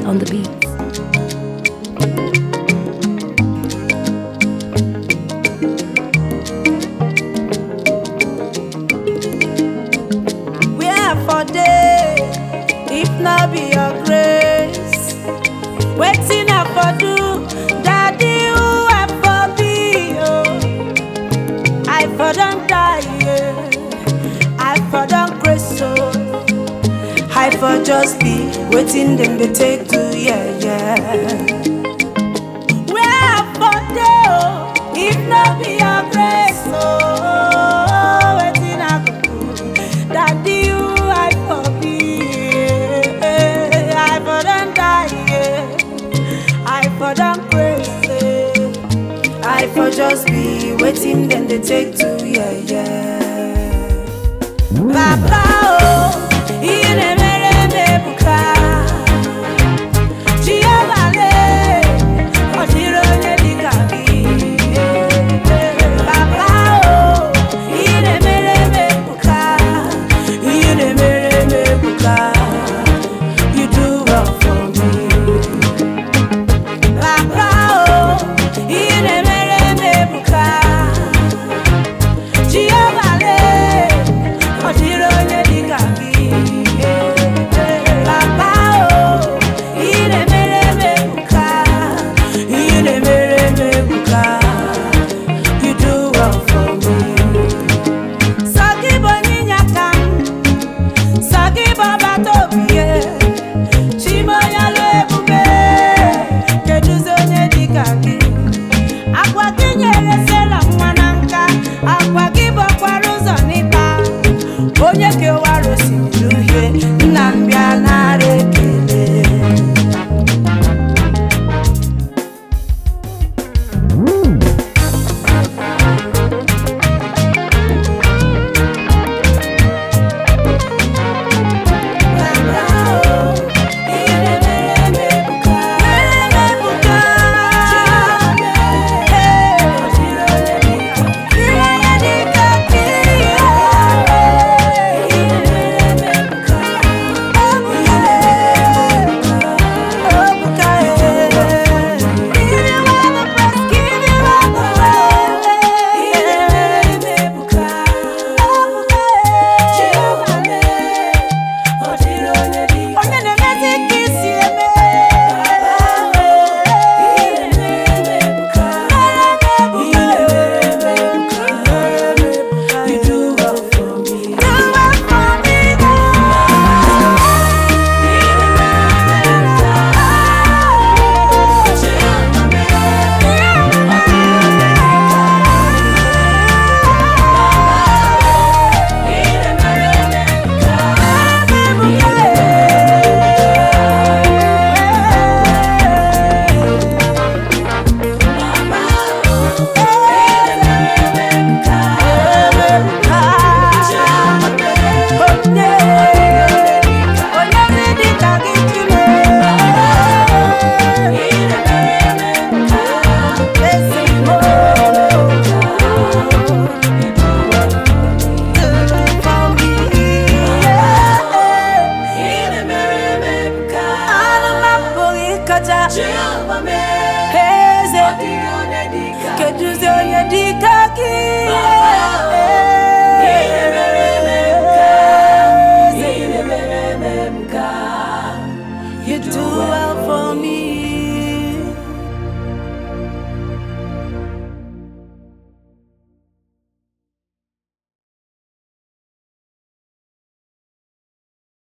on the beat. Where for day, if not be your grace, waiting up for do, daddy who I for be, oh. I for don't die, yeah. I for don't grace, oh. I for just be waiting, then they take to, yeah. Where for day, oh, if not be your grace, oh, waiting up for do, daddy who I for be, I for don't die, yeah. I for don't grace, I for just be waiting, then they take to, yeah. Papa, oh, ine mere mebuka, Giovale, Ojiro Nedikagi. Papa, oh, ine mere mebuka, you do well for me. Papa, oh, ine mere mebuka, Giovale, Ojiro Nedikagi. Papa, oh, ine mere mebuka, you do well for me. Sagi boni nyakam, sagi baba tobie, chimo yalo ebube, keduzo Nedikagi. Akwa kinyere sela mwananka, akwa kibo kwa ruzo nipa, onye kewaro simiruhe, nambia narekele. You do well.